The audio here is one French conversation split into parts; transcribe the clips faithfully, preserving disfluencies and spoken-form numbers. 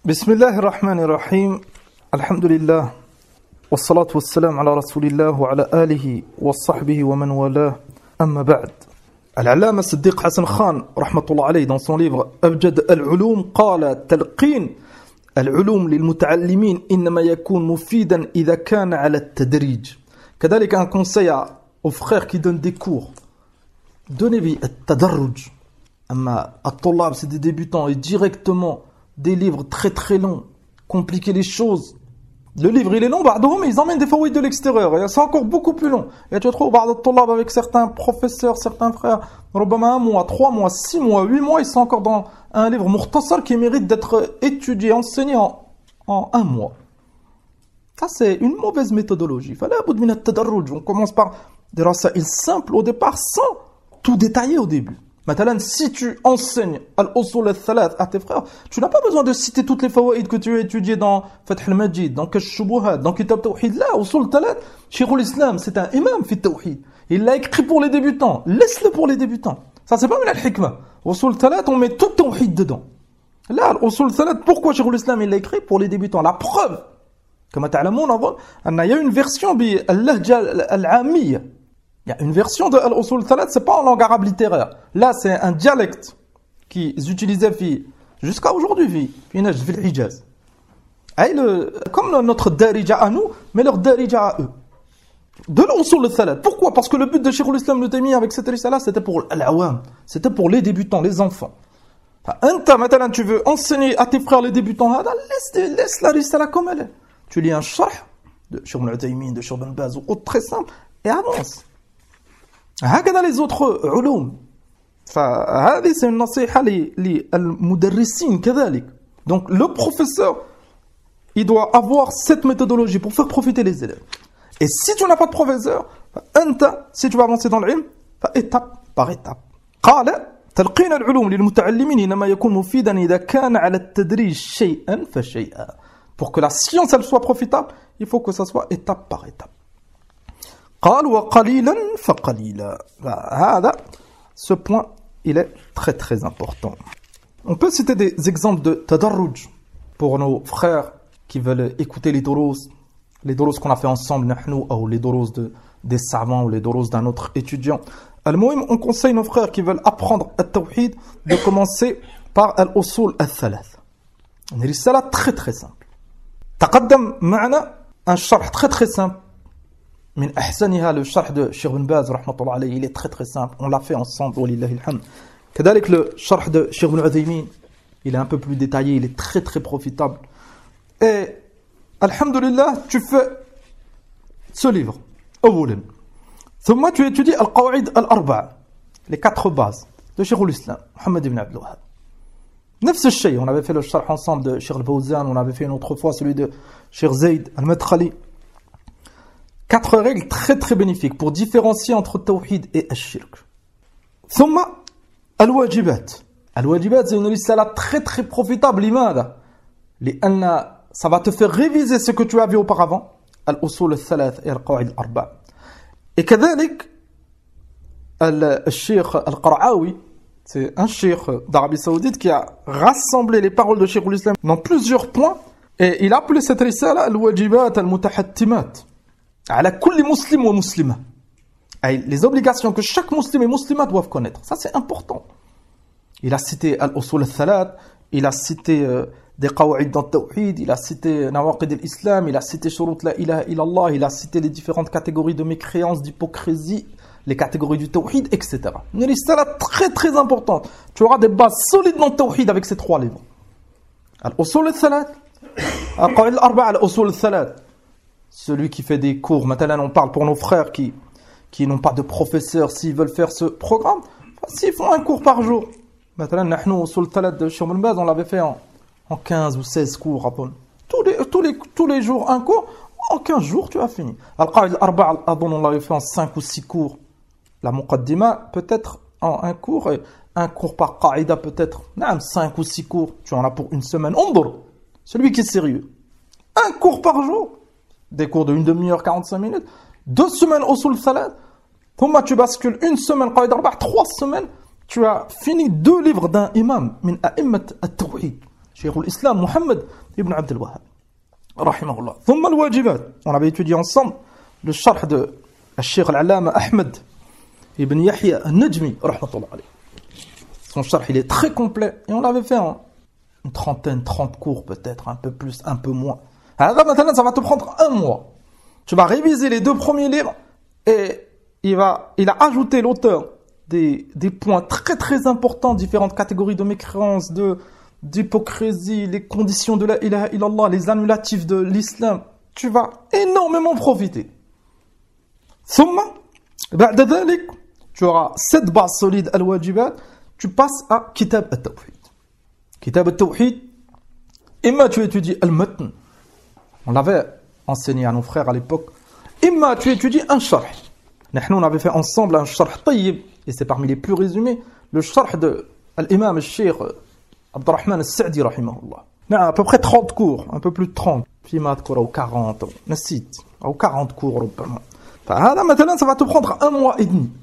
بسم الله الرحمن الرحيم الحمد لله والصلاة والسلام على رسول الله وعلى آله وصحبه ومن والاه أما بعد. العلامة الصديق حسن خان رحمة الله عليه dans son livre أبجد العلوم قال تلقين العلوم للمتعلمين إنما يكون مفيدا إذا كان على التدريج. كذلك un conseil aux frères qui donnent des cours, donnez التدرج. أما الطلاب c'est des débutants et directement des livres très très longs, compliquer les choses. Le livre il est long, mais ils emmènent des faouilles de l'extérieur, et c'est encore beaucoup plus long. Et tu trouves avec certains professeurs, certains frères, un mois, trois mois, six mois, huit mois, ils sont encore dans un livre mukhtasar qui mérite d'être étudié, enseigné en, en un mois. Ça c'est une mauvaise méthodologie. On commence par des rasaïl simples au départ, sans tout détailler au début. Maintenant, si tu enseignes al-usul al-thalath à tes frères, tu n'as pas besoin de citer toutes les fawaïd que tu as étudiées dans Fath al-Majid, dans Kash-Shubuhat, dans Kitab Tawhid. Là, usul al-thalath, Cheikh al-Islam, c'est un imam fi Tawhid. Il l'a écrit pour les débutants. Laisse-le pour les débutants. Ça, c'est pas une al-hikmah. Usul al-thalath, on met tout Tawhid dedans. Là, usul al-thalath, pourquoi Cheikh al-Islam, il l'a écrit pour les débutants? La preuve, comme ta'lamoun, il y a une version bi al-lahja al-amiyya. Il y a une version de Al-Usul al-Thalath, c'est pas en langue arabe littéraire. Là, c'est un dialecte qu'ils utilisaient jusqu'à aujourd'hui, fi Najd, fi al-Hijaz. Comme notre darija à nous, mais leur darija à eux. De l'Usul al-Thalath. Pourquoi? Parce que le but de Cheikh al-Islam Ibn Taymiyyah avec cette risala, c'était pour l'awam, c'était pour les débutants, les enfants. Anta, maintenant, tu veux enseigner à tes frères les débutants, laisse, laisse la risala comme elle est. Tu lis un sharh de Cheikh Ibn Taymiyyah, de Cheikh Ibn Baz, ou autre très simple, et avance. هكذا les autres علوم. فهذه c'est une نصيحة للمدرسين كذلك. Donc le professeur, il doit avoir cette méthodologie pour faire profiter les élèves. Et si tu n'as pas de professeur, أنت, si tu vas avancer dans l'ilm, étape par étape. قال تلقين العلوم للمتعلمين إنما يكون مفيدا إذا كان على التدريج شيئا فشيئا. Pour que la science elle soit profitable, il faut que ça soit étape par étape. قال وقليلا فقليلا. هذا, ce point, il est très très important. On peut citer des exemples de tadarruj pour nos frères qui veulent écouter les durus, les durus qu'on a fait ensemble, nahnu, ou les durus de, des savants, ou les durus d'un autre étudiant. Al-Muhim, on conseille nos frères qui veulent apprendre al-Tawhid de commencer par al-Usul al-Thalath. Une risala très très simple. تقدم معنا un sharh très très simple. من أحسنها le sharh de Cheikh Ibn Baz rahmatullah alayhi, il est très très simple, on l'a fait ensemble, walillahi alhamd. كذلك le sharh de Cheikh Ibn Uthaymin, il est un peu plus détaillé, il est très très profitable. Et alhamdulillah, tu fais ce livre أولا ثم tu étudies al-Qawa'id al-Arba'a, les quatre bases de Cheikh al-Islam Muhammad ibn Abdul Wahhab. نفس الشيء, on avait fait le sharh ensemble de Cheikh al-Fawzan, on avait fait une autre fois celui de Cheikh Zayd al-Madkhali. Quatre règles très très bénéfiques pour différencier entre Tawhid et Ash-Shirk. ثم الواجبات. الواجبات c'est une risala très très profitable. لماذا؟ لأن ça va te faire réviser ce que tu as vu auparavant. الأصول الثلاث et القواعد الأربع. Et كذلك الشيخ القرعاوي, c'est un cheikh d'Arabie Saoudite qui a rassemblé les paroles de Cheikh al-Islam dans plusieurs points et il a appelé cette risala الواجبات المتحتمات. على كل مسلم ومسلمة. Les obligations que chaque musulman et musulmane doivent connaître. Ça, c'est important. Il a cité Al-Usul al-Thalath, il a cité euh, des Qawa'id dans Tawhid, il a cité Nawaqid al-Islam, il a cité Shurut la ilaha illallah, il a cité les différentes catégories de mécréance, d'hypocrisie, les catégories du Tawhid, et cetera. Une risala très très importante. Tu auras des bases solides dans Tawhid avec ces trois livres. Al-Usul al-Thalath, Al-Qawa'id al-Arba'a, Al-Usul al-Thalath. Celui qui fait des cours, maintenant on parle pour nos frères qui, qui n'ont pas de professeur, s'ils veulent faire ce programme, s'ils font un cours par jour. Maintenant, nous, sur le Thalath de Cheikh Ibn Baz, on l'avait fait en, en quinze ou seize cours. Tous les, tous, les, tous les jours, un cours, en quinze jours, tu as fini. Al-Qa'id al-Arba' on l'avait fait en cinq ou six cours. La Muqaddima, peut-être en un cours, et un cours par Qa'ida, peut-être cinq ou six cours. Tu en as pour une semaine. Ondur, celui qui est sérieux. Un cours par jour. Des cours de une demi-heure, quarante-cinq minutes, deux semaines au Usul al-Thalath, Thumma tu bascules une semaine, Qa'id al-Arba', trois semaines, tu as fini deux livres d'un imam, min a'immat at-Tawhid. Cheikh l'Islam Mohammed ibn Abd al-Wahhab rahimahullah. ثم الواجبات, on avait étudié ensemble le sharh de Cheikh al-Allama Ahmed ibn Yahya al-Najmi rahmatullah alayh. Son sharh il est très complet et on l'avait fait en une trentaine, trente cours peut-être, un peu plus, un peu moins. Alors maintenant ça va te prendre un mois. Tu vas réviser les deux premiers livres et il va, il a ajouté l'auteur des, des points très très importants, différentes catégories de mécréance, de, d'hypocrisie, les conditions de la ilaha illallah, les annulatifs de l'islam. Tu vas énormément profiter. ثم بعد ذلك, tu auras cette base solide al-wajibat, tu passes à Kitab al-Tawhid. Kitab al-Tawhid, imma tu étudies al-matn, on l'avait enseigné à nos frères à l'époque, imma tu étudies un sharh. Nous on avait fait ensemble un sharh tayyib, et c'est parmi les plus résumés, le sharh de l'imam al-Sheikh Abdurrahman al-Sa'di rahimahullah. Il y a à peu près trente cours, un peu plus de trente, فيما أذكر ou quarante, نسيت, ou quarante cours ربما. فهذا مثلا ça va te prendre un mois et demi.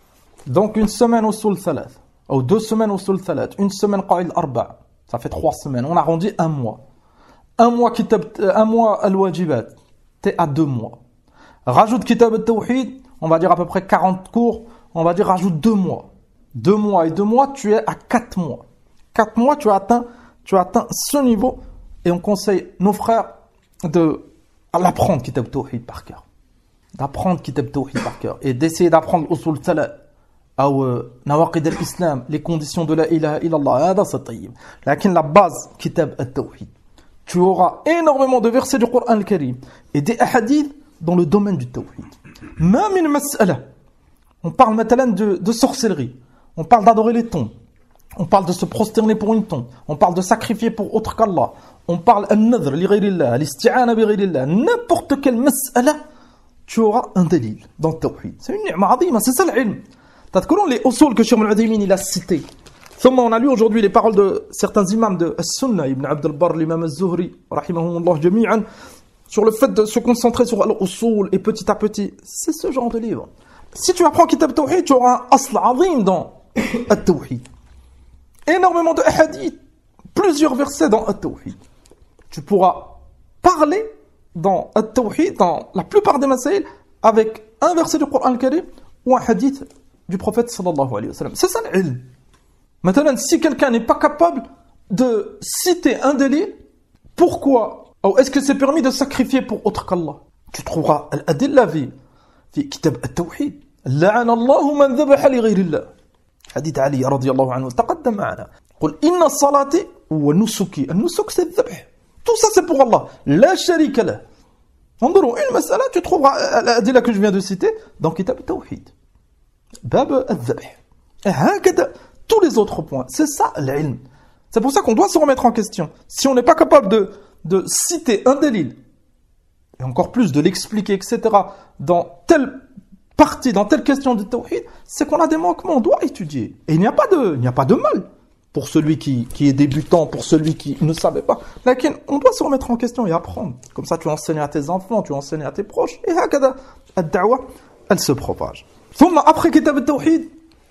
Donc une semaine au sul ثلاث, ou deux semaines au sul ثلاث, une semaine قاعد الأربع, ça fait trois semaines. On arrondit un mois. Un mois kitab, un mois al-wajibat, t'es à deux mois. Rajoute kitab al-tawhid, on va dire à peu près quarante cours, on va dire rajoute deux mois. Deux mois et deux mois, tu es à quatre mois. Quatre mois, tu as atteint, tu as atteint ce niveau et on conseille nos frères de l'apprendre kitab al-tawhid par cœur. D'apprendre kitab al-tawhid par cœur et d'essayer d'apprendre usul salat ou nawaqid al-islam, les conditions de la ilaha illallah. Hada c'est tayyib. Lakin la base kitab al-tawhid. Tu auras énormément de versets du Coran al-Karim et des hadiths dans le domaine du tawhid. Même une mas'ala. On parle maintenant de, de sorcellerie. On parle d'adorer les tombes. On parle de se prosterner pour une tombe. On parle de sacrifier pour autre qu'Allah. On parle al-nadhr li ghayrillah, al-isti'ana bi ghayrillah. N'importe quelle mas'ala, tu auras un dalil dans le tawhid. C'est une ni'ma azima, c'est ça l'ilm. T'adkurons les usul que Cheikh al-Uthaymin il a cités. On a lu aujourd'hui les paroles de certains imams de As-Sunnah, Ibn Abd al-Barr, l'imam al-Zuhri, rahimahumullah jami'an, sur le fait de se concentrer sur al-usul et petit à petit. C'est ce genre de livre. Si tu apprends Kitab al-Tawhid, tu auras un asl azim dans al-Tawhid. Énormément de hadiths, plusieurs versets dans al-Tawhid. Tu pourras parler dans al-Tawhid, dans la plupart des masaïl, avec un verset du Coran al-Karim ou un hadith du prophète sallallahu alayhi wa sallam. C'est ça l'ilm. Maintenant, si quelqu'un n'est pas capable de citer un délit, pourquoi? Ou est-ce que c'est permis de sacrifier pour autre qu'Allah? Tu trouveras l'adilla fi fi kitab al-tawhid. La'ana Allahu man dhabaha li ghayri Allah. Hadith Ali radiyallahu anhu taqaddam ma'ana. Qul inna salati wa nusuki. An-nusuk c'est le-dhabh. Tout ça c'est pour Allah. La sharika lah. Endurons une mas'ala, tu trouveras l'adilla que je viens de citer dans kitab al-tawhid. Bab al-dhabh. Et hakada tous les autres points. C'est ça l'ilm. C'est pour ça qu'on doit se remettre en question. Si on n'est pas capable de, de citer un dalil, et encore plus de l'expliquer, et cetera, dans telle partie, dans telle question du tawhid, c'est qu'on a des manquements, on doit étudier. Et il n'y a pas de, il n'y a pas de mal pour celui qui, qui est débutant, pour celui qui ne savait pas. Lakin, on doit se remettre en question et apprendre. Comme ça, tu enseignes à tes enfants, tu enseignes à tes proches, et hakada, ad-da'wa, elle se propage. Après kitab al-tawhid,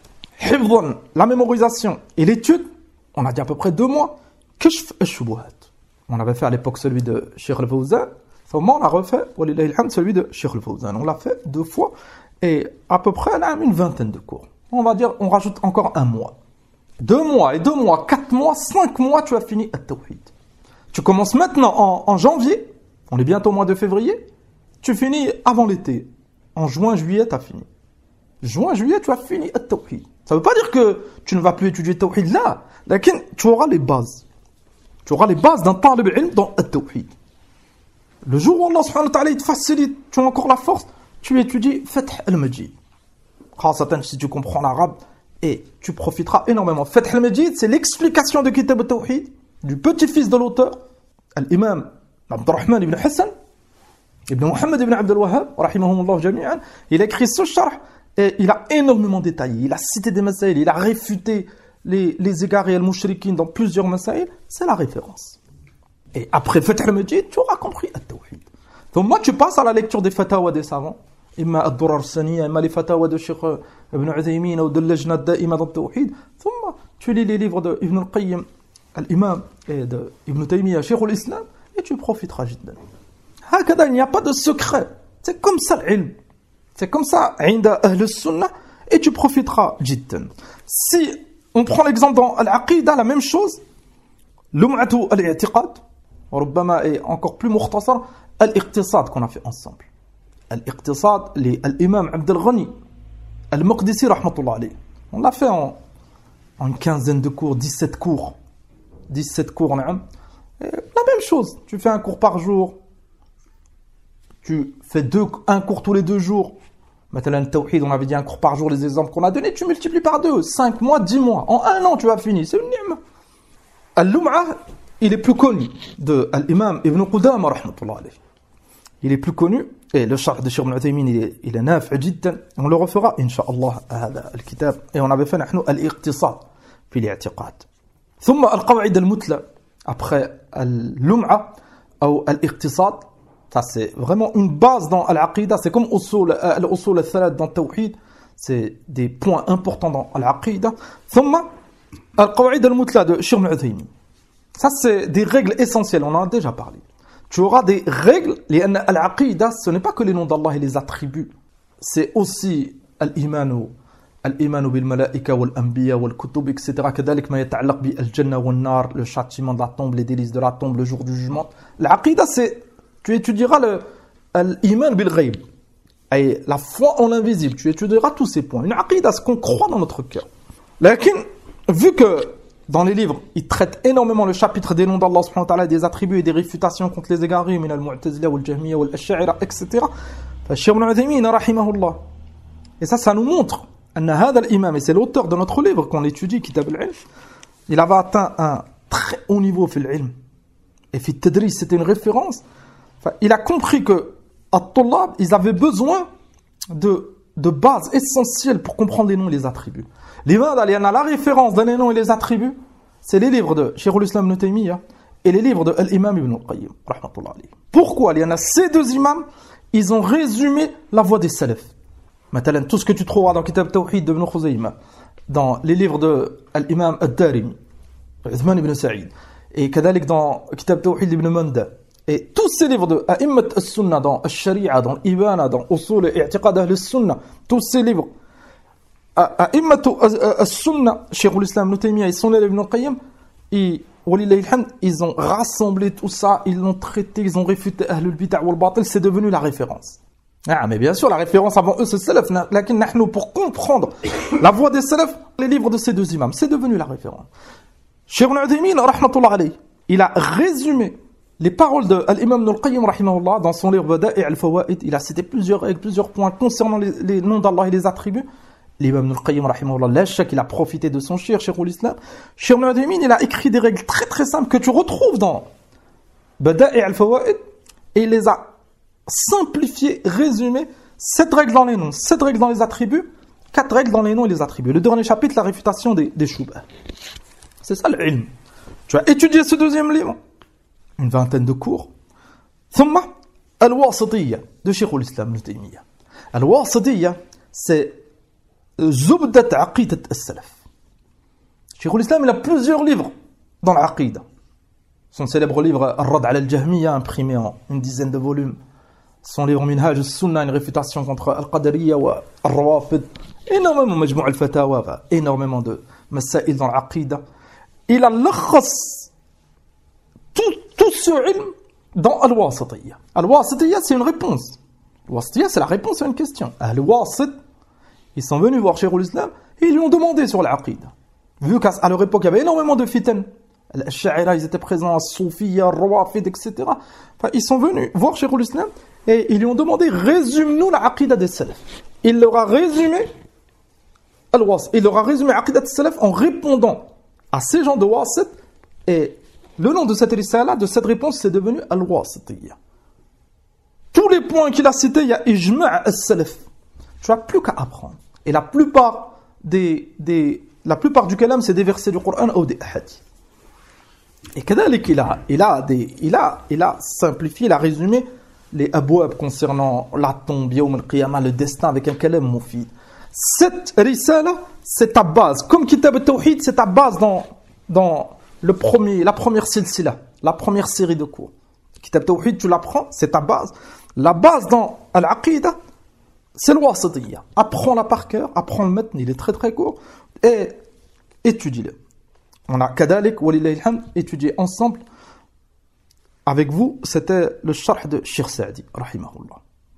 la mémorisation et l'étude, on a dit à peu près deux mois. Kashf al-shubuhat. On avait fait à l'époque celui de Cheikh al-Fawzan. On a refait celui de Cheikh al-Fawzan. On l'a fait deux fois et à peu près là, une vingtaine de cours. On va dire, on rajoute encore un mois. Deux mois et deux mois, quatre mois, cinq mois, tu as fini at-tawhid. Tu commences maintenant en, en janvier. On est bientôt au mois de février. Tu finis avant l'été. En juin, juillet, tu as fini. Juin, juillet, tu as fini at-tawhid. Ça ne veut pas dire que tu ne vas plus étudier Tawhid là. Lakin, tu auras les bases. Tu auras les bases d'un talib ilm dans At-Tawhid. Le jour où Allah subhanahu wa ta'ala il te facilite, tu as encore la force, tu étudies Fath al-Majid. Khasatan si tu comprends l'arabe, et tu profiteras énormément. Fath al-Majid, c'est l'explication de Kitab al-Tawhid, du petit-fils de l'auteur, l'imam Abdurrahman ibn Hassan, ibn Muhammad ibn Abd al-Wahhab, rahimahumullah jami'an. Il a écrit ce sharh. Et il a énormément détaillé, il a cité des masaïl, il a réfuté les, les égarés al-mushrikin dans plusieurs masaïl, c'est la référence. Et après Fath al-Majid, tu auras compris at-tawhid. Donc moi, tu passes à la lecture des fatawa des savants, imma ad-durar al-saniya, imma les fatawa de Cheikh Ibn Uthaymin ou de l'Ajna ad-da'ima dans le tawhid, tu lis les livres de Ibn al-Qayyim, l'imam et de Ibn Taymiyyah, Cheikh l'Islam, et tu profiteras jiddan. Hakada, il n'y a pas de secret. C'est comme ça l'ilm. C'est comme ça, inda ahl sunnah, et tu profiteras jiddan. Si on prend l'exemple dans al-aqidah, la même chose, lum'atu al-i'tiqad, ربما est encore plus mukhtasar, al-iqtisad qu'on a fait ensemble. Al-iqtisad, l'imam Abd al-Ghani, al-Maqdisi, rahmatullah alayh. On l'a fait en, en une quinzaine de cours, dix-sept cours. dix-sept cours, la même chose. Tu fais un cours par jour. Tu fais deux, un cours tous les deux jours. Maintenant, le tawhid, on avait dit un cours par jour, les exemples qu'on a donnés, tu multiplies par deux. cinq mois, dix mois. En un an, tu as fini. C'est une ni'ma. Al-Lum'a, il est plus connu de l'imam Ibn Qudama, rahmatullah alayh. Il est plus connu. Et le charh de Cheikh Ibn Uthaymin, il est, il est nafi' jiddan. On le refera, incha'Allah, à le kitab. Et on avait fait, nous, al-iqtisad, puis l'i'tiqad. ثم القواعد المثلى. Après, al-lum'a, ou al-iqtisad, ça c'est vraiment une base dans al-aqidah. C'est comme usul, al-usul al-thalath dans le tawhid. C'est des points importants dans al-aqidah. ثم القواعد المثلى de Cheikh Ibn Uthaymin. Ça c'est des règles essentielles, on en a déjà parlé. Tu auras des règles, لأن العقيدة, ce n'est pas que les noms d'Allah et les attributs, c'est aussi الإيمان الإيمان بالملائكة والأنبياء والكتب, et cetera. كذلك ما يتعلق بالجنة والنار, le châtiment de la tombe, les délices de la tombe, le jour du jugement. العقيدة, c'est, tu étudieras le الإيمان بالغيب, et la foi en l'invisible, tu étudieras tous ces points. Une aqida, ce qu'on croit dans notre cœur. Lakin, vu que dans les livres, ils traitent énormément le chapitre des noms d'Allah subhanahu wa ta'ala, des attributs et des réfutations contre les égarés, min al-mu'tazila wal jahmiya wal ash'ira, et cetera. Cheikh Ibn Uthaymin, rahimahullah. Et ça, ça nous montre, anna hadha al-imam, et c'est l'auteur de notre livre qu'on étudie, Kitab al-Ilm, il avait atteint un très haut niveau fil ilm. Et fi tadris, c'était une référence. Enfin, il a compris que, at-tullab, ils avaient besoin de, de bases essentielles pour comprendre les noms et les attributs. L'imam, il y en a la référence dans les noms et les attributs, c'est les livres de Cheikh l'Islam Ibn Taymiyyah et les livres de l'imam Ibn al-Qayyim, rahmatullah alayhi. Pourquoi? Il y en a ces deux imams, ils ont résumé la voie des salafs. Maintenant, tout ce que tu trouveras dans Kitab Tawhid de Ibn Khuzayma, dans les livres de l'imam Ad-Darimi, Uthman ibn Sa'id, et kadalik dans Kitab Tawhid d'Ibn Manda, et tous ces livres de A'immat al-Sunnah, dans al-Sharia, dans l'Ibana, dans Usul et I'tiqad Ahl al-Sunnah, tous ces livres, A'immat al-Sunnah, Cheikh l'Islam Ibn Taymiyyah et son élève Ibn al-Qayyim, et ils ont rassemblé tout ça, ils l'ont traité, ils ont réfuté Ahl al-Bid'a wal Batil, c'est devenu la référence. Ah, mais bien sûr, la référence avant eux, c'est salaf. Lakin nahnu, pour comprendre la voie des salaf, les livres de ces deux imams, c'est devenu la référence. Cheikh Ibn Uthaymin, rahmatullah alayhi, il a résumé les paroles de l'imam Ibn al-Qayyim, rahimahullah, dans son livre Bada'i' al-Fawaid. Il a cité plusieurs, plusieurs points concernant les, les noms d'Allah et les attributs. L'imam Ibn al-Qayyim, rahimahullah, la shak, il a profité de son shir, Cheikh l'Islam. Cheikh Ibn Uthaymin, il a écrit des règles très très simples que tu retrouves dans Bada'i' al-Fawaid, et il les a simplifiées, résumées, sept règles dans les noms, sept règles dans les attributs, quatre règles dans les noms et les attributs. Le dernier chapitre, la réfutation des, des shubha. C'est ça l'ilm. Tu as étudié ce deuxième livre, une vingtaine de cours. Thumma, al-Wasitiyya, de Cheikh l'Islam Ibn Taymiyyah. Al-Wasitiyya, c'est Zubdat Aqidat al-Salaf. Cheikh l'Islam, il a plusieurs livres dans l'Aqida. Son célèbre livre Ar-Rad ala al-Jahmiyya, imprimé en une dizaine de volumes. Son livre Minhaj al-Sunnah, une réfutation contre Al-Qadariyya ou Al-Rawafid. Énormément, Majmou' al-Fatawa, énormément de masail dans l'Aqida. Il a l'akhas tout, tout ce ilm dans Al-Wasitiyya. Al-Wasitiyya, c'est une réponse. Al-Wasitiyya, c'est la réponse à une question. Al-Wasit, ils sont venus voir Cheikh l'Islam et ils lui ont demandé sur l'Aqida. Vu qu'à leur époque, il y avait énormément de fitan. Al-Ash'ira, ils étaient présents, Soufiyya, Rawafid, et cetera. Enfin, ils sont venus voir Cheikh l'Islam et ils lui ont demandé, résume-nous l'Aqida des Salaf. Il leur a résumé Al-Wasit. Il leur a résumé l'Aqida des Salaf en répondant à ces gens de Wasit. Et le nom de cette risala, de cette réponse, c'est devenu Al-Wasitiyya. Tous les points qu'il a cités, il y a Ijma' al-Salaf. Tu n'as plus qu'à apprendre. Et la plupart des, des, la plupart du kalam, c'est des versets du Coran ou des hadiths. Et kadalik, il a, il a des, il a, il a simplifié, il a résumé les abouab concernant la tombe, yawm al-qiyamah, le destin avec un kalam moufid. Cette risala, c'est ta base. Comme Kitab al-Tawhid, c'est ta base dans, dans le premier, la première silsila, la première série de cours. Kitab Tawhid, tu l'apprends, c'est ta base. La base dans Al-Aqida, c'est le wasitiyya. Apprends-la par cœur, apprends le matn, il est très très court, et étudie-le. On a kadalik, walillahi alhamd, étudié ensemble. Avec vous, c'était le sharh de Cheikh Saadi, rahimahullah.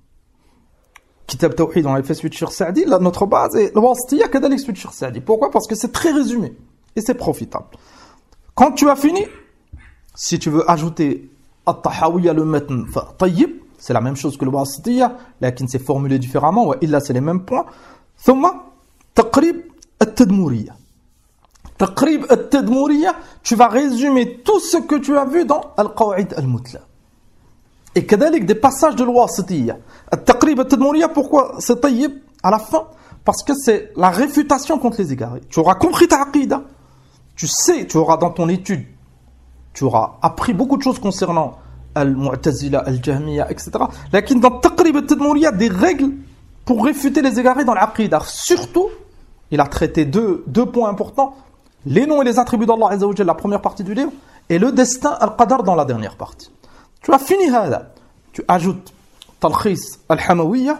Kitab Tawhid, on avait fait celui de Cheikh Saadi, là, notre base est le wasitiyya, kadalik celui de Cheikh Saadi. Pourquoi? Parce que c'est très résumé, et c'est profitable. Quand tu as fini, si tu veux ajouter At-Tahawiyya, le matn, tayyib, c'est la même chose que le wasitiyya, lakin c'est formulé différemment, ou illa c'est les mêmes points. Thumma, taqrib at-tadmouriyya. Taqrib at-tadmouriyya, tu vas résumer tout ce que tu as vu dans Al-Qaw'id al-Mutla. Et kadalik des passages de l'wasitiyya. At-taqrib at-tadmouriyya, pourquoi c'est tayyib à la fin? Parce que c'est la réfutation contre les égarés. Tu auras compris ta aqida. Tu sais, tu auras dans ton étude, tu auras appris beaucoup de choses concernant Al-Mu'tazila, Al-Jahmiya, et cetera. Lakin dans Taqrib al-Tadmouriyya, des règles pour réfuter les égarés dans l'Aqida. Surtout, il a traité deux, deux points importants, les noms et les attributs d'Allah Azza wa Jalla, la première partie du livre, et le destin, Al-Qadar, dans la dernière partie. Tu as fini hada. Tu ajoutes Talkhis al-Hamawiyya.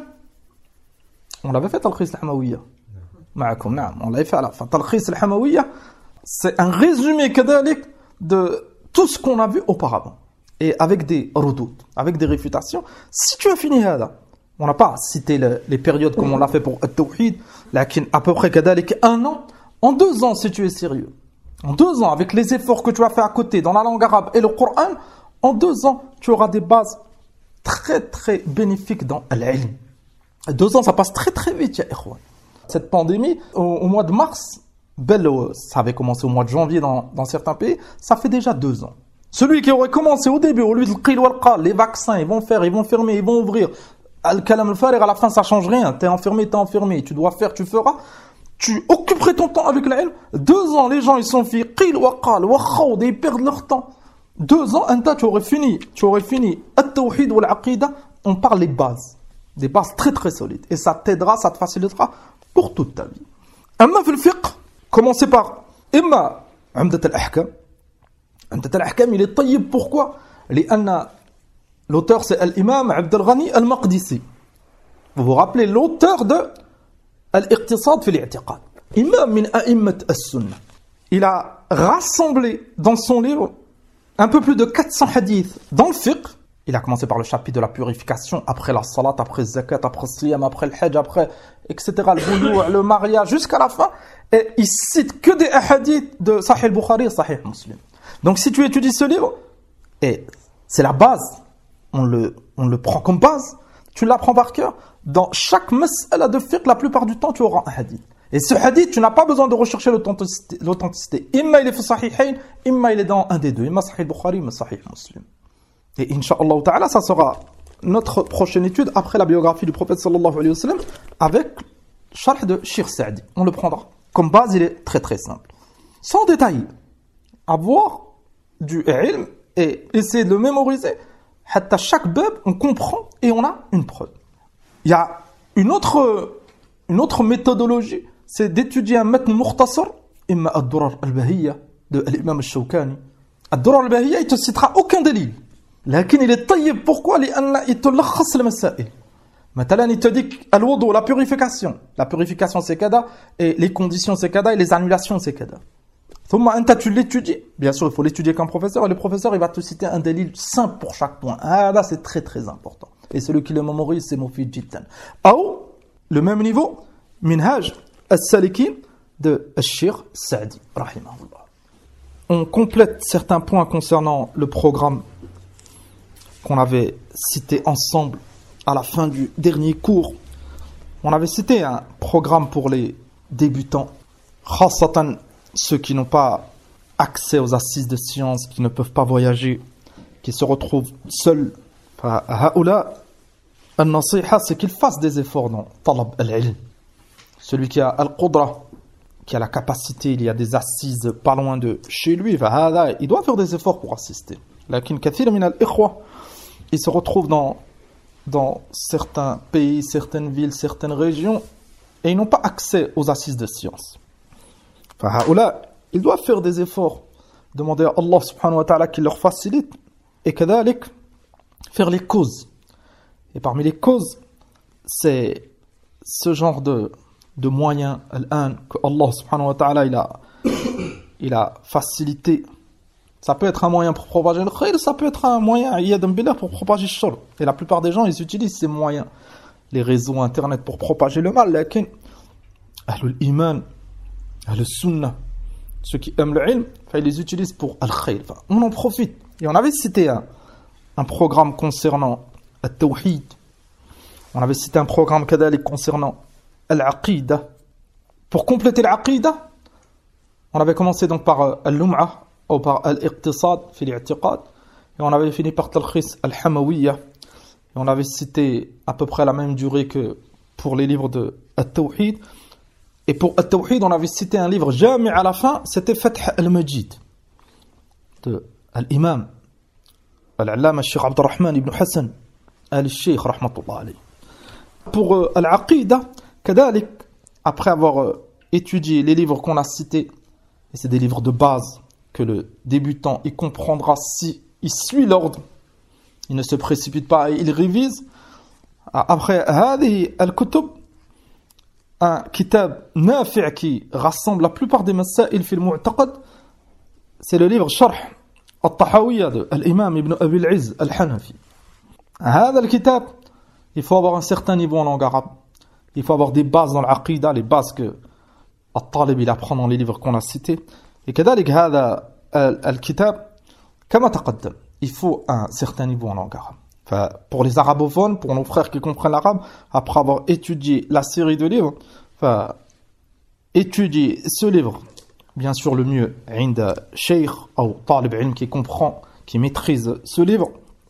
On l'avait fait, Talkhis al-Hamawiyya. Ma'akum, na'am. On l'avait fait à la fin. Talkhis al-Hamawiyya, c'est un résumé kadalik de tout ce qu'on a vu auparavant. Et avec des redoutes, avec des réfutations. Si tu as fini hada, on n'a pas cité le, les périodes comme on l'a fait pour At-Tawhid, lakin à peu près kadalik un an, en deux ans si tu es sérieux. En deux ans, avec les efforts que tu as fait à côté dans la langue arabe et le Coran, en deux ans, tu auras des bases très très bénéfiques dans l'ilm. Deux ans, ça passe très très vite, ya ikhwan. Cette pandémie, au, au mois de mars, belle, ça avait commencé au mois de janvier dans, dans certains pays, ça fait déjà deux ans. Celui qui aurait commencé au début, au lieu de qil wal qal, les vaccins, ils vont faire, ils vont fermer, ils vont ouvrir, al-kalam al-farir, à la fin ça change rien, t'es enfermé, t'es enfermé, tu dois faire, tu feras, tu occuperais ton temps avec l'ilm. Deux ans, les gens ils sont fi qil wa qal, wa khawd, ils perdent leur temps. Deux ans, un tas, tu aurais fini, tu aurais fini, at-tawhid ou al-aqida, on parle des bases, des bases très très solides, et ça t'aidera, ça te facilitera pour toute ta vie. Amma fil fiqh, commencez par Imma Umdat al-Ahkam. Umdat al-Ahkam, il est tayyib. Pourquoi? L'auteur, c'est l'imam Abd al-Ghani al-Maqdisi. Vous vous rappelez l'auteur de Al-Iqtisad fi al-I'tiqad. Imam min a'immat as-Sunnah. Il a rassemblé dans son livre un peu plus de quatre cents hadiths dans le fiqh. Il a commencé par le chapitre de la purification, après la salat, après le zakat, après le siyam, après le hajj, après, et cetera, le boulou, le mariage, jusqu'à la fin. Et il cite que des hadiths de Sahih al-Bukhari et Sahih Muslim. Donc si tu étudies ce livre, et c'est la base, on le, on le prend comme base, tu l'apprends par cœur, dans chaque mas'ala de fiqh, la plupart du temps, tu auras un hadith. Et ce hadith, tu n'as pas besoin de rechercher l'authenticité. l'authenticité. Imma il est fait Sahihayn, imma il est dans un des deux. Imma Sahih al-Bukhari, imma Sahih Muslim. Et Inch'Allah Ta'ala, ça sera notre prochaine étude après la biographie du prophète sallallahu alayhi wa sallam avec Sharh de Cheikh Saadi. On le prendra. Comme base, il est très très simple. Sans détailler. Avoir du ilm et essayer de le mémoriser. Hatta chaque bab, on comprend et on a une preuve. Il y a une autre, une autre méthodologie, c'est d'étudier un matn mukhtasar, imma ad-durar al-bahiyya de l'imam al-Shawkani. Ad-durar al-bahiyya, il te citera aucun délit. لكن il est taillé. Pourquoi? لأن il te لخص المسائل. مثلا il te dit الوضوء, la purification. La purification c'est kada et les conditions c'est kada et les annulations c'est kada. ثم أنت tu l'étudies. Bien sûr, il faut l'étudier comme professeur et le professeur il va te citer un délit simple pour chaque point. Ah là c'est très très important. Et celui qui le mémorise c'est mufid jiddan. Ou le même niveau Minhaj as-Salikin de Cheikh Saadi rahimahullah. On complète certains points concernant le programme qu'on avait cité ensemble à la fin du dernier cours. On avait cité un programme pour les débutants, khassatan ceux qui n'ont pas accès aux assises de sciences, qui ne peuvent pas voyager, qui se retrouvent seuls. Haoula, an-nasiha, c'est qu'ils fassent des efforts dans talab al-ilm. Celui qui a al-qudra, qui a la capacité, il y a des assises pas loin de chez lui, il doit faire des efforts pour assister. Lakin kathir min al-ikhwa, ils se retrouvent dans, dans certains pays, certaines villes, certaines régions, et ils n'ont pas accès aux assises de sciences. Là, ils doivent faire des efforts demander à Allah subhanahu wa ta'ala qu'il leur facilite, et كذلك faire les causes. Et parmi les causes, c'est ce genre de, de moyens al-an que Allah subhanahu wa ta'ala il a, il a facilité. Ça peut être un moyen pour propager le khayr, ça peut être un moyen pour propager le shar. Et la plupart des gens, ils utilisent ces moyens, les réseaux internet pour propager le mal. Lakin, ahlul iman, ahlul sunnah, ceux qui aiment le ilm, ils les utilisent pour al-khayr. Enfin, on en profite. Et on avait cité un, un programme concernant al-tawhid. On avait cité un programme kadalik concernant al-aqidah. Pour compléter l'aqida, on avait commencé donc par euh, al-lum'ah ou par al-iqtisad fi l'i'tiqad, et on avait fini par talkhis al-hamawiyya, et on avait cité à peu près la même durée que pour les livres de al-tawhid. Et pour al-tawhid, on avait cité un livre jami' à la fin, c'était Fath al-Majid de al-imam al-allama al-Sheikh Abdurrahman ibn Hassan al-Sheikh rahmatullah alayhi. Pour euh, al-aqidah, kadalik, après avoir euh, étudié les livres qu'on a cités, et c'est des livres de base que le débutant il comprendra si il suit l'ordre, il ne se précipite pas et il révise. Après هذه الكتب, un kitab nafi' qui rassemble la plupart des masail fi al-mu'taqad, c'est le livre Sharh al-Tahawiyya de l'imam Ibn Abi al-Izz al-Hanafi. هذا الكتاب, il faut avoir un certain niveau en langue arabe, il faut avoir des bases dans l'aqidah, les bases que al-talib il apprend dans les livres qu'on a cités. Et كذلك هذا الكتاب كما تقدم, il faut un certain niveau en langue arabe. Enfin, pour les arabophones, pour nos frères qui comprennent l'arabe, après avoir étudié la série de livres, enfin, étudier ce livre, bien sûr le mieux, عند شيخ ou talib ilm qui comprend, qui maîtrise ce livre,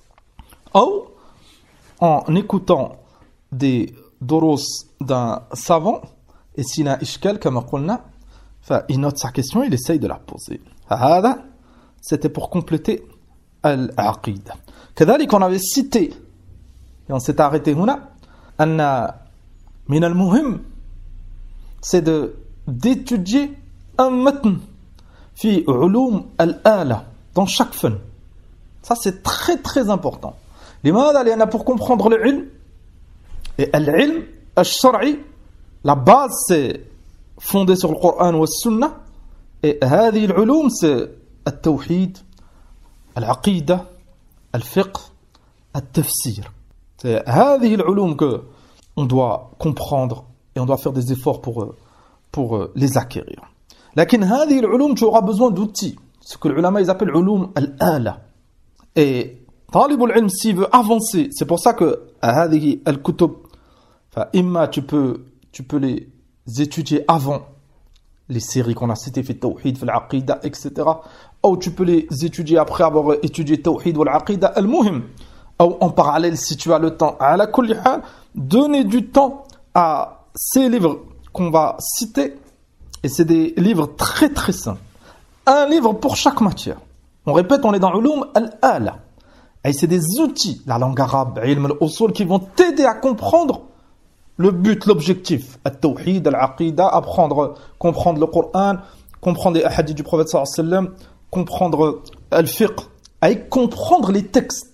ou en écoutant des doros d'un savant, et s'il a ishkal, comme on a, enfin, il note sa question, il essaye de la poser. هذا, c'était pour compléter al-aqidah. كذلك, on avait cité, et on s'est arrêté هنا, أن من المهم, c'est de d'étudier un matn في علوم الآلة, dans chaque fun. Ça, c'est très très important. لماذا؟ لأن pour comprendre le ilm, et l'ilm al-shar'i, la base c'est fondé sur le Coran ou la Sunna, et هذه العلوم c'est التوحيد, العقيدة, الفقه, التفسير. C'est هذه العلوم que on doit comprendre et on doit faire des efforts pour pour les acquérir. لكن هذه العلوم, tu auras besoin d'outils, ce que les ulama ils appellent علوم الآلة. Et طالب العلم s'il veut avancer, c'est pour ça que هذه الكتب, enfin imma tu peux tu peux les étudier avant les séries qu'on a citées, fait Tawhid, fait l'Aqida, et cetera. Ou tu peux les étudier après avoir étudié Tawhid ou l'Aqida, al-Muhim. Ou en parallèle, si tu as le temps, à la kulli hal, donner du temps à ces livres qu'on va citer. Et c'est des livres très très simples. Un livre pour chaque matière. On répète, on est dans Ulum al-Ala. Et c'est des outils, la langue arabe, ilm al-usul, qui vont t'aider à comprendre le but, l'objectif, al-tawhid, al-aqida, apprendre, comprendre le Coran, comprendre les hadiths du prophète sallallahu alayhi wa sallam, comprendre al-fiqh, et comprendre les textes.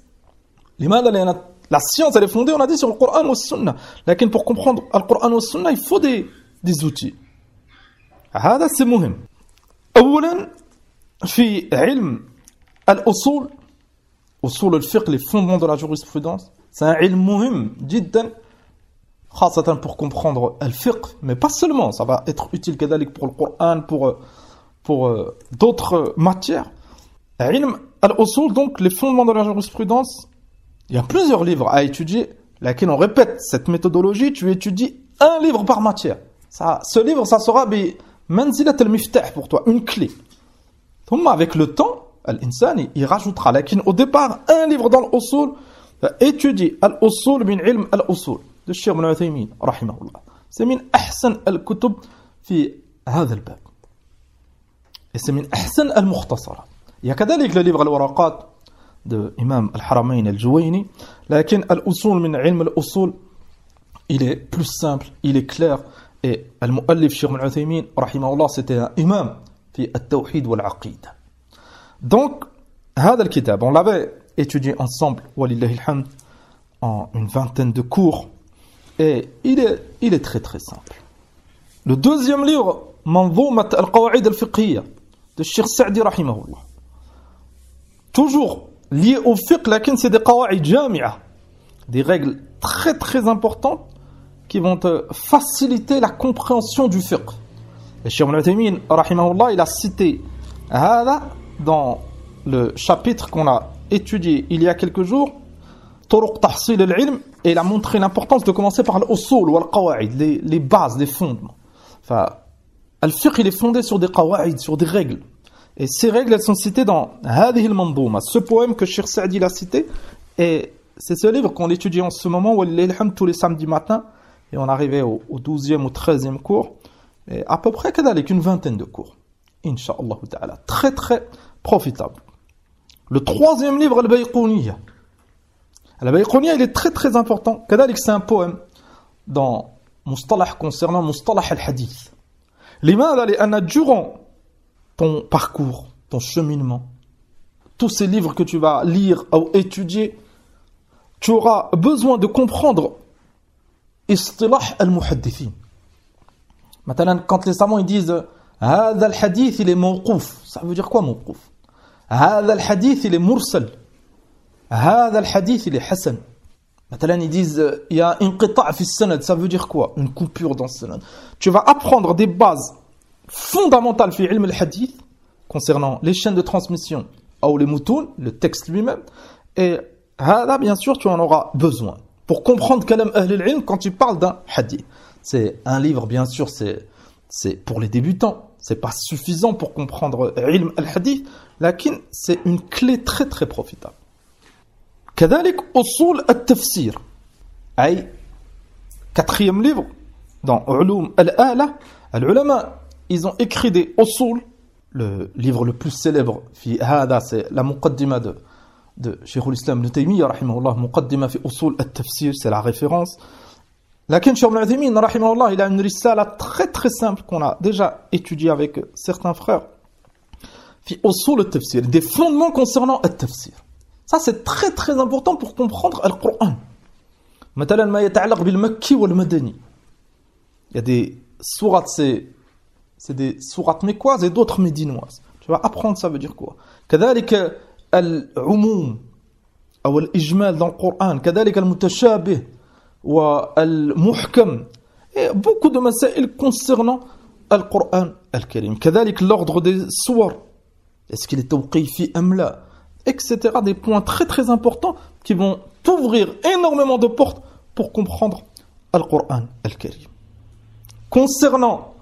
La science, elle est fondée, on a dit, sur le Coran ou le Sunna. Mais pour comprendre le Coran ou le Sunna, il faut des, des outils. هذا c'est مهم. أولا في علم الأصول, أصول الفقه, les fondements de la jurisprudence, c'est un علم مهم جدا. خاصة pour comprendre le fiqh, mais pas seulement, ça va être utile كذلك pour le Coran, pour, pour euh, d'autres matières. Ilm al-usul, donc les fondements de la jurisprudence, il y a plusieurs livres à étudier, laquelle on répète cette méthodologie, tu étudies un livre par matière. Ça, ce livre, ça sera bi manzilat al-miftah pour toi, une clé. Donc avec le temps, l'insan, il rajoutera, laquelle au départ, un livre dans l'usul, étudier al-usul min ilm al-usul. de Cheikh Ibn Uthaymin rahimahullah. C'est min ahsan al-kutub fi هذا الباب. Et c'est min ahsan al-mukhtasarat. Il y a كذلك le livre al-Waraqat de Imam al-Haramayn al-Juwayni, lakin al-usul min ilm al-usul, il est plus simple, il est clair, et al-muallif Cheikh Ibn Uthaymin rahimahullah, c'était un imam fi at-tawhid wal-aqida. Donc, هذا الكتاب, on l'avait étudié ensemble, walillahi alhamd, en une vingtaine de cours, et il est, il est très très simple. Le deuxième livre, منظومة القواعد الفقهية, de Cheikh Saadi rahimahullah. Toujours lié au fiqh, lakin c'est des qawaid jami'a, des règles très très importantes qui vont te faciliter la compréhension du fiqh. Et Cheikh Ibn Uthaymin rahimahullah, il a cité هذا dans le chapitre qu'on a étudié il y a quelques jours, طرق تحصيل العلم, et il a montré l'importance de commencer par l'usul wal qawaid, les, les bases, les fondements. Enfin, le fiqh il est fondé sur des qawaid, sur des règles. Et ces règles, elles sont citées dans هذه المنظومة, ce poème que Cheikh Saadi l'a cité, et c'est ce livre qu'on étudie en ce moment, tous les samedis matins, et on arrivait au, au douzième ou treizième cours, et à peu près avec une vingtaine de cours. Inch'Allah ta'ala. Très très profitable. Le troisième livre, Al-Bayqouniya. Al-Bayqouniya, il est très très important. Kadalik, c'est un poème dans Mustalah concernant Mustalah al-Hadith. L'imad, elle durant ton parcours, ton cheminement, tous ces livres que tu vas lire ou étudier, tu auras besoin de comprendre istilah al-muhaddithin. Maintenant, quand les savants ils disent هذا الحديث il est موقوف, ça veut dire quoi موقوف? هذا الحديث il est mursal, هذا الحديث il est hasan. Maintenant, ils disent il y a انقطاع في السند, ça veut dire quoi? Une coupure dans le sanad. Tu vas apprendre des bases fondamentales في علم الحديث concernant les chaînes de transmission ou les moutoun, le texte lui-même, et هذا bien sûr tu en auras besoin pour comprendre kalam ahl al-ilm quand tu parles d'un hadith. C'est un livre, bien sûr, c'est, c'est pour les débutants. C'est pas suffisant pour comprendre ilm al-hadith, lakin c'est une clé très très profitable. كذلك أصول التفسير, أي quatrième livre dans علوم الآلة. العلماء, ils ont écrit des usul. Le livre le plus célèbre في هذا, c'est la muqaddima de de Cheikh al-Islam Ibn Taymiyyah rahimahullah, muqaddima fi usul at-tafsir, c'est la référence. Lakin Cheikh Ibn Uthaymin rahimahullah, il a une risala très très simple qu'on a déjà étudié avec certains frères. Fi usul at-tafsir, des fondements concernant at-tafsir. Ça c'est très très important pour comprendre le Coran. مثلا ما يتعلق بالمكي والمدني. Il y a des sourates, c'est c'est des sourates mécoises et d'autres médinoises. Tu vas apprendre ça veut dire quoi. كذلك العموم أو الإجمال dans le Coran, كذلك المتشابه والمحكم, et beaucoup de مسائل concernant le Coran al-Karim. كذلك l'ordre des sourates, est-ce qu'il est توقيفي أم لا, et cetera. Des points très très importants qui vont t'ouvrir énormément de portes pour comprendre le Coran al-Karim. Concernant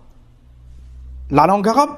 la langue arabe,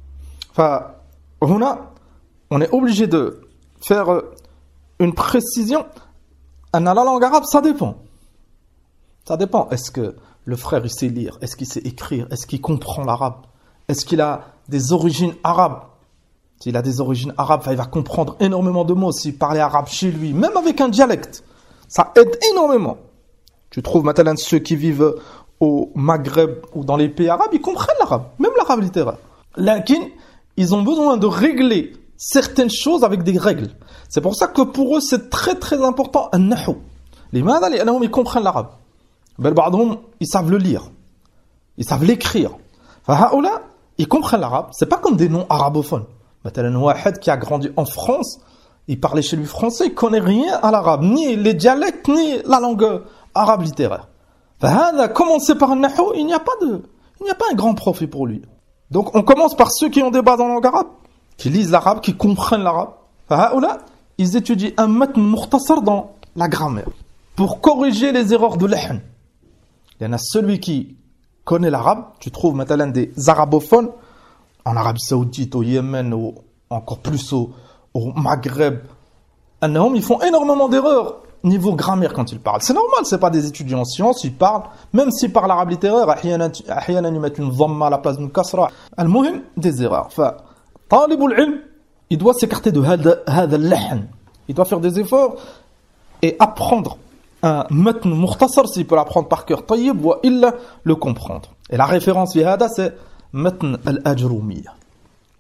فهنا on est obligé de faire une précision. La langue arabe, ça dépend. Ça dépend. Est-ce que le frère il sait lire? Est-ce qu'il sait écrire? Est-ce qu'il comprend l'arabe? Est-ce qu'il a des origines arabes? S'il a des origines arabes, il va comprendre énormément de mots. S'il parlait arabe chez lui, même avec un dialecte, ça aide énormément. Tu trouves maintenant ceux qui vivent au Maghreb ou dans les pays arabes, ils comprennent l'arabe, même l'arabe littéraire. Lakin, ils ont besoin de régler certaines choses avec des règles. C'est pour ça que pour eux, c'est très très important un nahou. Les madhal, ils comprennent l'arabe. Ils savent le lire. Ils savent l'écrire. Fahaoula, ils comprennent l'arabe. C'est pas comme des noms arabophones. Maintenant, Wahed qui a grandi en France, il parlait chez lui français, il connaît rien à l'arabe, ni les dialectes, ni la langue arabe littéraire. Fahaoula, commencer par un nahou, il n'y a pas de, il n'y a pas un grand profit pour lui. Donc, on commence par ceux qui ont des bases en langue arabe, qui lisent l'arabe, qui comprennent l'arabe. Fahaoula, ils étudient un matn mukhtasar dans la grammaire pour corriger les erreurs de l'ahn. Il y en a celui qui connaît l'arabe, tu trouves maintenant des arabophones en Arabie Saoudite, au Yémen, ou encore plus au, au Maghreb. Ils font énormément d'erreurs niveau grammaire quand ils parlent. C'est normal, c'est pas des étudiants en sciences, ils parlent, même s'ils parlent arabe littéraire, ils mettent une dhamma à la place d'une kasra. Al-muhim, des erreurs. Fa, talibul ilm, il doit s'écarter de hada al-lahn. Il doit faire des efforts et apprendre un matn mukhtasar, s'il peut l'apprendre par cœur, tayyib, ou illa le comprendre. Et la référence fi hada, c'est matn al-ajrumiyya.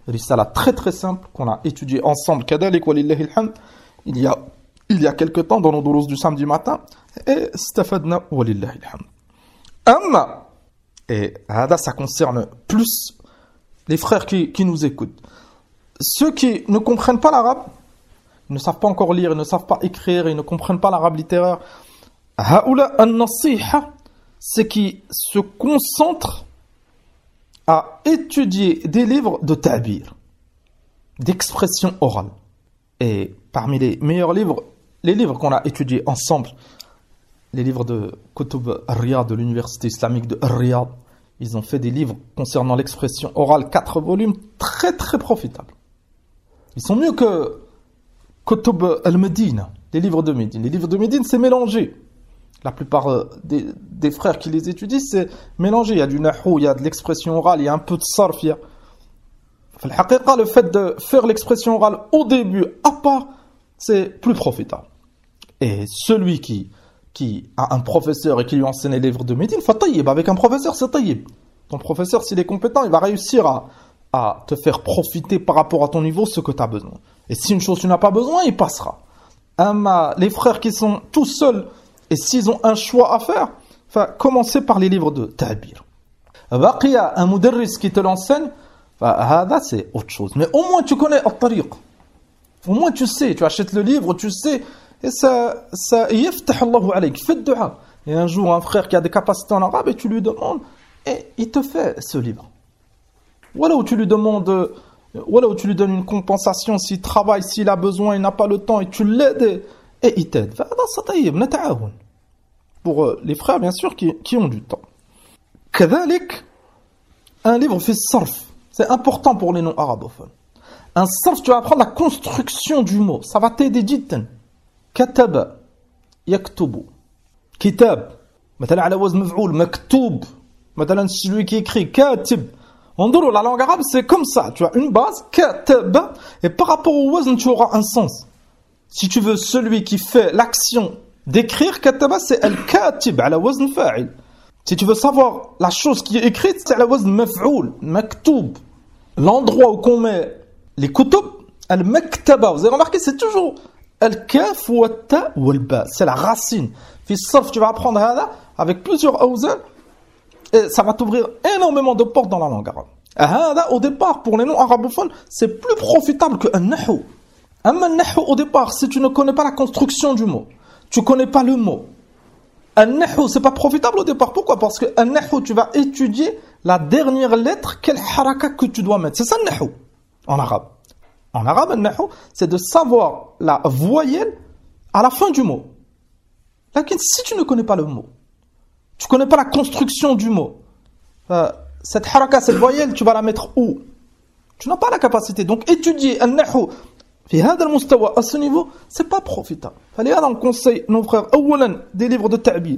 risala très très simple qu'on a étudié ensemble, kadalik walillahi alhamd, il y a il y a quelque temps dans nos durus du samedi matin, et stafadna walillahi alhamd. Amma, et hada, ça concerne plus les frères qui, qui nous écoutent. Ceux qui ne comprennent pas l'arabe, ils ne savent pas encore lire, ils ne savent pas écrire, ils ne comprennent pas l'arabe littéraire. Haoula an-nasiha, c'est qui se concentrent à étudier des livres de ta'bir, d'expression orale. Et parmi les meilleurs livres, les livres qu'on a étudiés ensemble, les livres de Kutub al-Riyad de l'université islamique de Riyad, ils ont fait des livres concernant l'expression orale, quatre volumes très très profitables. Ils sont mieux que Kutub al-Medina, les livres de Médine. Les livres de Médine, c'est mélangé. La plupart des, des frères qui les étudient, c'est mélangé. Il y a du nahou, il y a de l'expression orale, il y a un peu de sarf. Il y a... Le fait de faire l'expression orale au début, à part, c'est plus profitable. Et celui qui, qui a un professeur et qui lui enseigne les livres de Médine, faut taïb. Avec un professeur, c'est taïb. Ton professeur, s'il est compétent, il va réussir à, à te faire profiter par rapport à ton niveau ce que tu as besoin. Et si une chose tu n'as pas besoin, il passera. Amma, les frères qui sont tout seuls, et s'ils ont un choix à faire, enfin, commencez par les livres de ta'bir. Baqiya, un mudarris qui te l'enseigne, hada, c'est autre chose. Mais au moins tu connais al-tariq. Au moins tu sais, tu achètes le livre, tu sais, et ça, ça, yaftah Allahu alayk, fais dua. Et un jour, un frère qui a des capacités en arabe, et tu lui demandes, et il te fait ce livre. Voilà où tu lui demandes, voilà où tu lui donnes une compensation s'il travaille, s'il a besoin, il n'a pas le temps, et tu l'aides, et il t'aide. Pour les frères, bien sûr, qui, qui ont du temps. Kadalik, un livre fait sarf. C'est important pour les non-arabophones. Un sarf, tu vas apprendre la construction du mot. Ça va t'aider jiddan. Kataba, yaktubu. Kitab. Matala ala wazn maf'oul, maktoub. Matala celui qui écrit, katib. En gros, la langue arabe, c'est comme ça. Tu as une base, kataba, et par rapport au wazn, tu auras un sens. Si tu veux celui qui fait l'action d'écrire, kataba, c'est al-katib, ala wazn fa'il. Si tu veux savoir la chose qui est écrite, c'est ala wazn maf'oul, maktoub. L'endroit où on met les kutub, al-maktaba. Vous avez remarqué, c'est toujours al-kaf ou al-ta ou al-ba. C'est la racine. Fi sarf, tu vas apprendre hada avec plusieurs awzan. Et ça va t'ouvrir énormément de portes dans la langue arabe. Hada, au départ, pour les non-arabophones, c'est plus profitable que un nahou. Un nahou, au départ, si tu ne connais pas la construction du mot, tu ne connais pas le mot. Un nahou, c'est pas profitable au départ. Pourquoi? Parce que un nahou, tu vas étudier la dernière lettre, quelle haraka que tu dois mettre. C'est ça le nahou, en arabe. En arabe, un nahou, c'est de savoir la voyelle à la fin du mot. Lakin, si tu ne connais pas le mot, tu ne connais pas la construction du mot, euh, cette haraka, cette voyelle, tu vas la mettre où? Tu n'as pas la capacité. Donc, étudier un nahou, في هذا المستوى, à ce niveau, c'est pas profitable. فلهذا on conseille nos frères أولا des livres de ta'bir,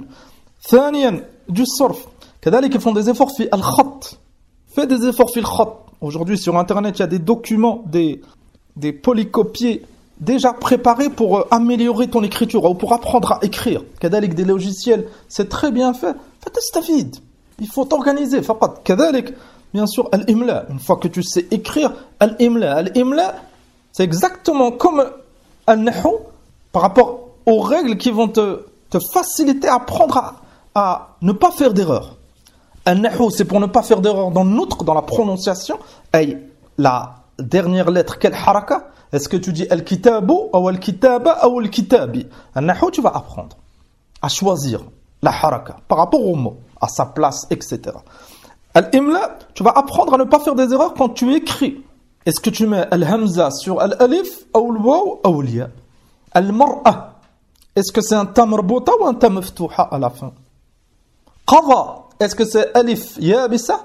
ثانيا du sarf. كذلك ils font des efforts في الخط. Fais des efforts في الخط. Aujourd'hui sur internet, il y a des documents, des des polycopiés déjà préparés pour euh, améliorer ton écriture ou pour apprendre à écrire. كذلك des logiciels, c'est très bien fait. فتستفيد. Il faut t'organiser فقط. كذلك bien sûr al-imla, une fois que tu sais écrire, al-imla, al-imla c'est exactement comme un nahou par rapport aux règles qui vont te, te faciliter à apprendre à, à ne pas faire d'erreur. Un nahou, c'est pour ne pas faire d'erreur dans l'autre, dans la prononciation. Et la dernière lettre, quelle haraka? Est-ce que tu dis al-kitabu ou al-kitaba ou al-kitabi? Un nahou, tu vas apprendre à choisir la haraka par rapport au mot, à sa place, et cetera. Al-imla, tu vas apprendre à ne pas faire des erreurs quand tu écris. Est-ce que tu mets al-hamza sur al-alif ou al-waw ou al-ya? Al-mar'a, est-ce que c'est un ta marbouta ou un ta maftuha à la fin? Qada, est-ce que c'est alif yabisa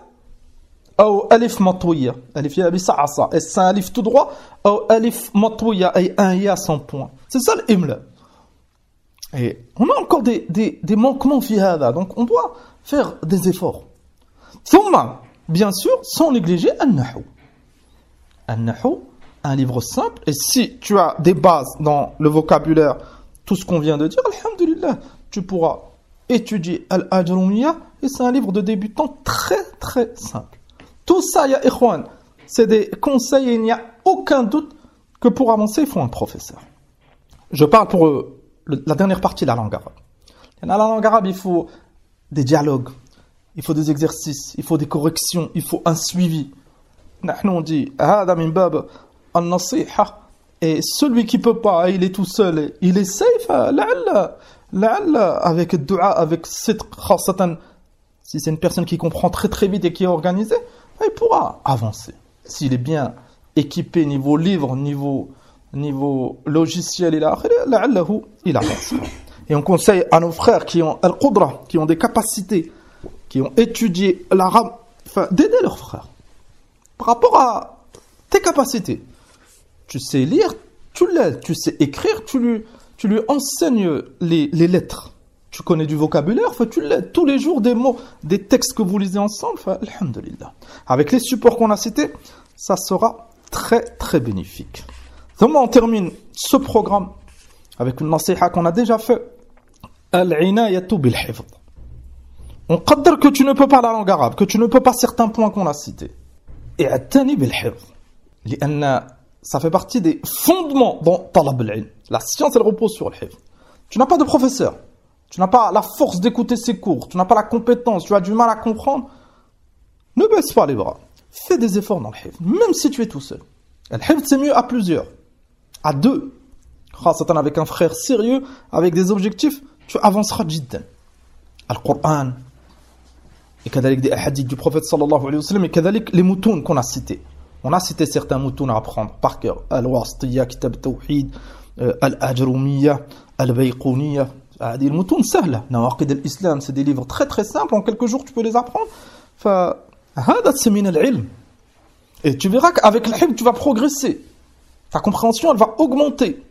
ou alif matouya? Alif yabisa asa, est-ce que c'est un alif tout droit ou alif matouya et un ya sans point? C'est ça l'imla. Et on a encore des, des, des manquements fi hada, donc on doit faire des efforts. Thumma, bien sûr, sans négliger al-nahou. An-Nahou, un livre simple, et si tu as des bases dans le vocabulaire, tout ce qu'on vient de dire, alhamdulillah, tu pourras étudier Al-Ajrumiyya, et c'est un livre de débutant très très simple. Tout ça, ya ikhwan, c'est des conseils et il n'y a aucun doute que pour avancer, il faut un professeur. Je parle pour euh, le, la dernière partie de la langue arabe. Dans la langue arabe, il faut des dialogues, il faut des exercices, il faut des corrections, il faut un suivi. Nous on dit, هذا من باب النصيحة. Et celui qui peut pas, il est tout seul, il essaye, لعل لعل avec dua, avec sidq, خاصة si c'est une personne qui comprend très très vite et qui est organisée, il pourra avancer. S'il est bien équipé niveau livre, niveau niveau logiciel, il a لعله il avance. Et on conseille à nos frères qui ont al-qudra, qui ont des capacités, qui ont étudié l'arabe, enfin, d'aider leurs frères par rapport à tes capacités. Tu sais lire, tu l'aides. Tu sais écrire, tu lui, tu lui enseignes les, les lettres. Tu connais du vocabulaire, enfin, tu l'aides. Tous les jours, des mots, des textes que vous lisez ensemble, enfin, alhamdulillah. Avec les supports qu'on a cités, ça sera très, très bénéfique. Donc, on termine ce programme avec une nasiha qu'on a déjà fait. Al-inayatu bil-hifd. On considère que tu ne peux pas la langue arabe, que tu ne peux pas certains points qu'on a cités. Et attani bil-hifd. لأن ça fait partie des fondements dans talab al-ilm. La science, elle repose sur le hifd. Tu n'as pas de professeur. Tu n'as pas la force d'écouter ses cours. Tu n'as pas la compétence. Tu as du mal à comprendre. Ne baisse pas les bras. Fais des efforts dans le hifd. Même si tu es tout seul. Le hifd, c'est mieux à plusieurs. À deux. Khasatan avec un frère sérieux, avec des objectifs, tu avanceras jiddan. Al-Qur'an. Et kadalik des hadiths du prophète sallallahu alayhi wa sallam. Et kadalik les moutons qu'on a cités. On a cité certains moutons à apprendre par cœur. Al-Wasitiyya, Kitab Tawhid, Al-Ajrumiyya, Al-Bayquniyya. Les moutons sahla. Nawaqid al-Islam, c'est des livres très très simples. En quelques jours, tu peux les apprendre. Fa, hada c'est min al-ilm. Et tu verras qu'avec le hifd, tu vas progresser. Ta compréhension, elle va augmenter.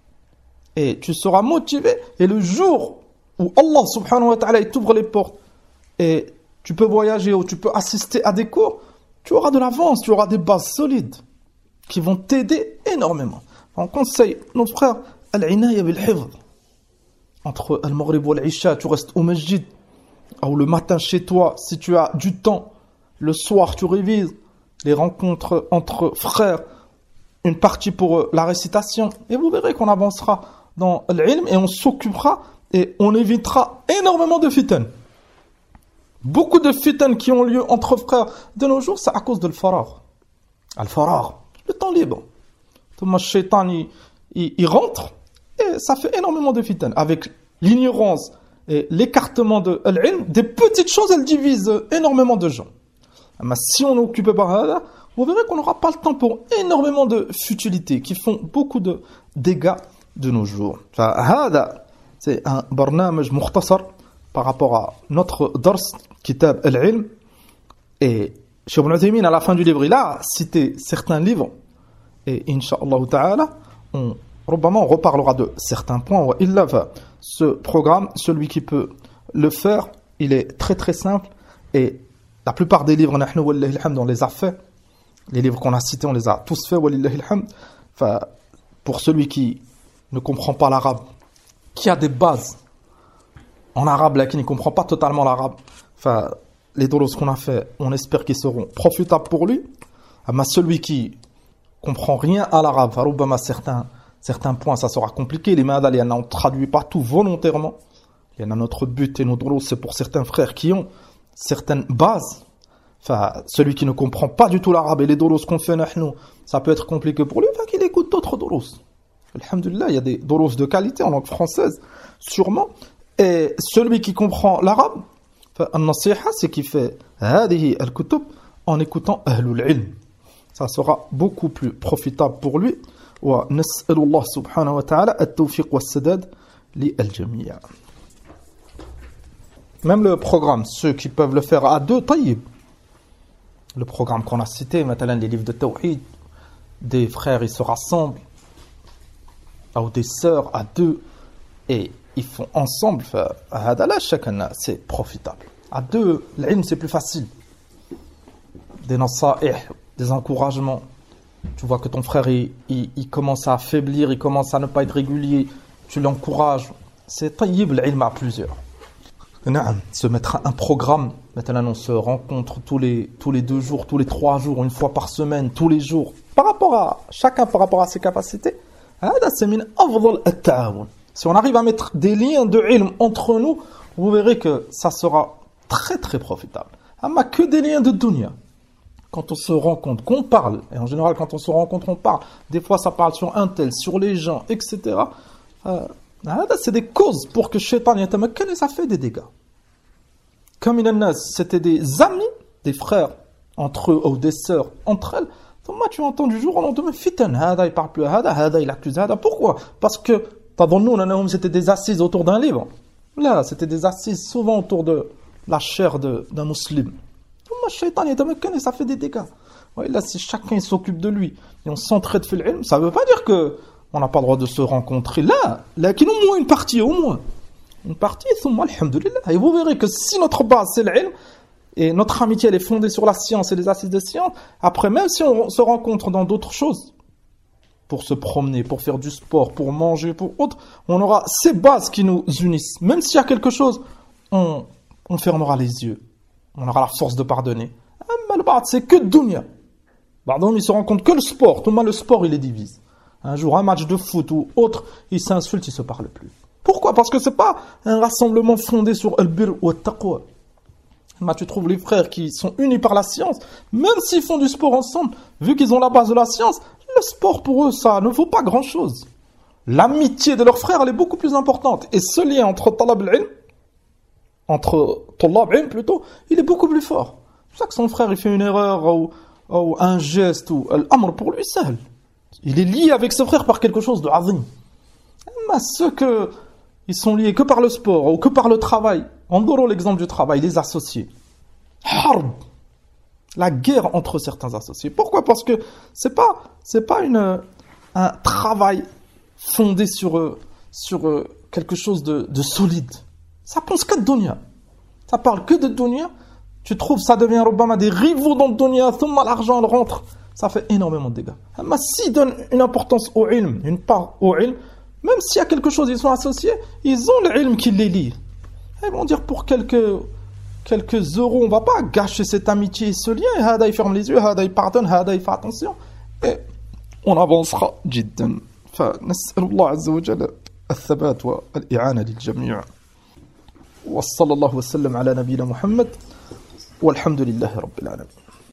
Et tu seras motivé. Et le jour où Allah subhanahu wa ta'ala t'ouvre les portes et tu peux voyager ou tu peux assister à des cours, tu auras de l'avance, tu auras des bases solides qui vont t'aider énormément. On conseille nos frères al-inaya bil-hifd. Entre al-maghrib ou al-isha, tu restes au masjid, ou le matin chez toi, si tu as du temps, le soir tu révises, les rencontres entre frères, une partie pour la récitation, et vous verrez qu'on avancera dans l'ilm et on s'occupera et on évitera énormément de fitan. Beaucoup de fitan qui ont lieu entre frères de nos jours, c'est à cause de l'faragh. Al-faragh, le temps libre. Thomas Shaitan, il, il, il rentre et ça fait énormément de fitan. Avec l'ignorance et l'écartement de l'ilm, des petites choses, elles divisent énormément de gens. Mais si on n'occupe pas ça, vous verrez qu'on n'aura pas le temps pour énormément de futilités qui font beaucoup de dégâts de nos jours. C'est un barnamaj mukhtasar par rapport à notre dars, kitab al-ilm. Et Cheikh Ibn Uthaymin, à la fin du livre, il a cité certains livres. Et Inch'Allah ta'ala, on, on reparlera de certains points. Ce programme, celui qui peut le faire, il est très très simple. Et la plupart des livres, on les a fait. Les livres qu'on a cités, on les a tous faits. Enfin, pour celui qui ne comprend pas l'arabe, qui a des bases en arabe, là, qui ne comprend pas totalement l'arabe, enfin, les dolos qu'on a fait, on espère qu'ils seront profitables pour lui. Mais celui qui comprend rien à l'arabe, certains, certains points, ça sera compliqué. Les madal, on ne traduit pas tout volontairement. Il y en a notre but et nos dolos, c'est pour certains frères qui ont certaines bases. Enfin, celui qui ne comprend pas du tout l'arabe et les dolos qu'on fait, ça peut être compliqué pour lui, enfin, qu'il écoute d'autres dolos. Alhamdulillah, il y a des dolos de qualité en langue française, sûrement. Et celui qui comprend l'arabe, an-nasiha, c'est qu'il fait hadihi al-kutub en écoutant ahlul ilm. Ça sera beaucoup plus profitable pour lui. Wa nas'alullah subhanahu wa ta'ala at-tawfiq wa as-sadad li al-jami'. Même le programme, ceux qui peuvent le faire à deux, taïb. Le programme qu'on a cité, maintenant les livres de Tawhid, des frères, ils se rassemblent, ou des sœurs à deux, et ils font ensemble, chacun, c'est profitable. À deux, l'ilm c'est plus facile. Des nasa'ih, des encouragements. Tu vois que ton frère, il, il, il commence à affaiblir, il commence à ne pas être régulier, tu l'encourages. C'est taïb l'ilm à plusieurs. نعم, se mettre un programme. Maintenant, on se rencontre tous les, tous les deux jours, tous les trois jours, une fois par semaine, tous les jours. Par rapport à chacun, par rapport à ses capacités. C'est min afdal at-ta'awun. Si on arrive à mettre des liens de ilm entre nous, vous verrez que ça sera très très profitable. Mais que des liens de dunya. Quand on se rencontre, qu'on parle, et en général quand on se rencontre, on parle. Des fois ça parle sur un tel, sur les gens, et cetera. Euh, c'est des causes pour que Shaitan yatamakkan et ça fait des dégâts. Comme Inanas, c'était des amis, des frères entre eux, ou des sœurs entre elles. Donc moi tu entends du jour au lendemain, fitan, hada il parle plus à hada, hada il accuse hada. Pourquoi? Parce que nous, c'était des assises autour d'un livre. Là, c'était des assises souvent autour de la chair de, d'un musulman. Le shaitan et ça fait des dégâts. Ouais, là, si chacun s'occupe de lui et on s'entraide fil ilm, ça ne veut pas dire que on n'a pas le droit de se rencontrer. Là, là, qu'il au moins une partie, au moins. Une partie, alhamdoulilah. Et vous verrez que si notre base, c'est l'ilm, et notre amitié, elle est fondée sur la science et les assises de science, après, même si on se rencontre dans d'autres choses, pour se promener, pour faire du sport, pour manger, pour autre, on aura ces bases qui nous unissent. Même s'il y a quelque chose, on, on fermera les yeux. On aura la force de pardonner. Mais le ba'd, c'est que dunya. Pardon, il se rend compte que le sport. Tout le monde, le sport, il les divise. Un jour, un match de foot ou autre, ils s'insultent, ils se parlent plus. Pourquoi? Parce que c'est pas un rassemblement fondé sur al-bir ou al-taqwa. Tu trouves les frères qui sont unis par la science, même s'ils font du sport ensemble, vu qu'ils ont la base de la science, le sport pour eux, ça ne vaut pas grand-chose. L'amitié de leurs frères, elle est beaucoup plus importante. Et ce lien entre talab al-ilm, entre talab al-ilm plutôt, il est beaucoup plus fort. C'est pour ça que son frère, il fait une erreur ou, ou un geste ou l'amr pour lui, seul. Il est lié avec ce frère par quelque chose de azim. Mais ceux que ils sont liés que par le sport ou que par le travail, en donnant l'exemple du travail, les associés. Harb. La guerre entre certains associés. Pourquoi? Parce que c'est pas, c'est pas une, un travail fondé sur, sur quelque chose de, de solide. Ça pense que de dunya. Ça parle que de dunya. Tu trouves, ça devient Robama des rivaux dans le dunya, thumma l'argent elle rentre. Ça fait énormément de dégâts. Mais s'ils donnent une importance au ilm, une part au ilm, même s'il y a quelque chose, ils sont associés, ils ont le ilm qui les lie. Ils vont dire pour quelques, quelques euros, on ne va pas gâcher cette amitié et ce lien. Et Hada, il ferme les yeux, Hada, il pardonne, Hada, il fait attention. Et on avancera جدا. فنسأل الله عز وجل الثبات والإعانة للجميع. وصلى الله وسلم على نبينا محمد والحمد لله رب العالمين.